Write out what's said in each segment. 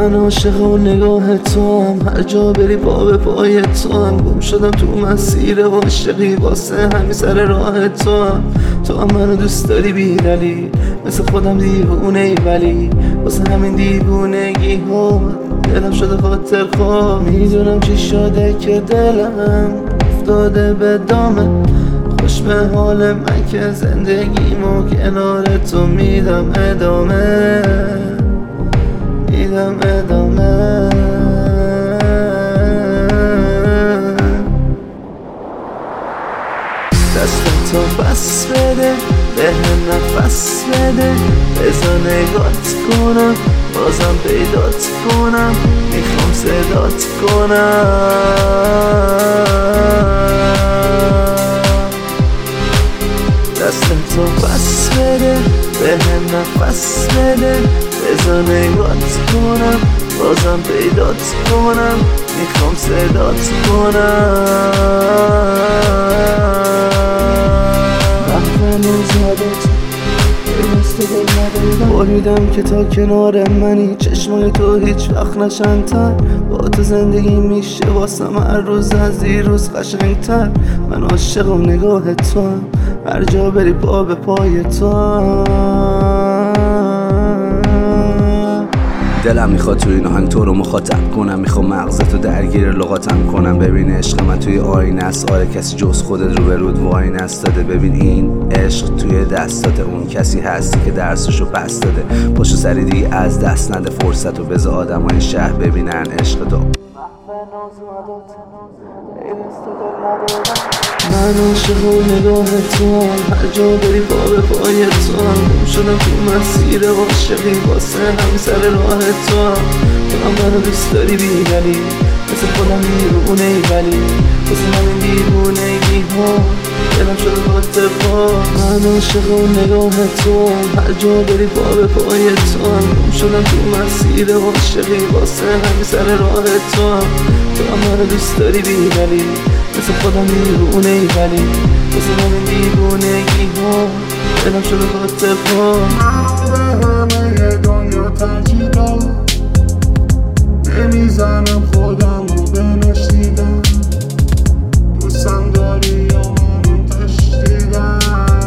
من عاشق و نگاه تو هم، هر جا بری پا به پای تو هم. گم شدم تو مسیر عاشقی، واسه همین سر راه تو هم. تو هم منو دوست داری بی دلیل، مثل خودم دیوونه ای، ولی واسه همین دیوونگی ها دلم شده خاطر خواه. میدونم چی شده که دلم افتاده به دامه، خوش به حال من که زندگیمو کنار تو میدم ادامه، میدم ادامه. دستتو بس بده، به هم نفس بده، بذار نگات کنم، بازم پیدات کنم، میخوام صدات کنم. دستتو بس بده، به هم نفس بده، بذار نگات کنم، بازم پیدات کنم، میخوام صدات کنم. بریدم که تا کنار منی، چشمای تو هیچ وقت نشن‌تر، با تو زندگی میشه واسم هر روز از دیروز قشنگتر. من عاشقم نگاه تو هم، هر جا بری پا به پای تو هم. دلم میخواد توی این آهنگ تو رو مخاطب کنم، میخوام مغزتو درگیر لغاتم کنم. ببین عشق من توی آینه است، آره کسی جز خودت رو به رود وای نستاده. ببین این عشق توی دستات، اون کسی هستی که درسشو پس داده. پشت سری دیگه از دست نده فرصتو، بذار آدمای شهر ببینن عشق تو. من عاشق و نگاه تو هم، هر جا بری پا به پای تو هم. گم شدم تو مسیر عاشقی، واسه همین سر راه تو هم. تو هم منو دوست داری بی دلیل، مثل خودم دیوونه ای، ولی واسه همین دیوونگی ها دلم شده خاطر خواه. من عاشق و نگاه تو هم، هر جا بری پا به پای تو هم. گم شدم تو مسیر عاشقی، واسه همین سر راه تو هم. تو هم منو دوست داری بی دلیل، مثل خودم دیوونه ای، ولی واسه همین دیوونگی ها دلم شده خاطر خواه. منو به همه دنیا ترجیح دادم، نمیزنم خودم رو بنشیدم. دوستم داری یا منو تشدیدم،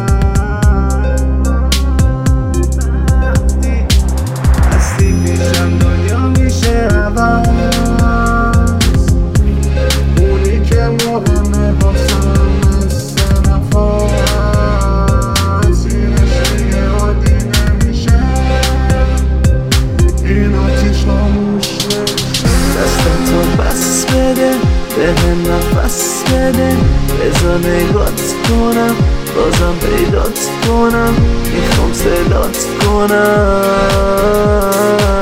هستی پیشم دنیا میشه عوض. اونی که مهمه باسم مثل نفس، این عشقی عادی نمیشه، این آتیش خاموش نمیشه. دستتو بس بده، به هم نفس بده، بذار نگات کنم، بازم پیدات کنم، میخوام صدات کنم.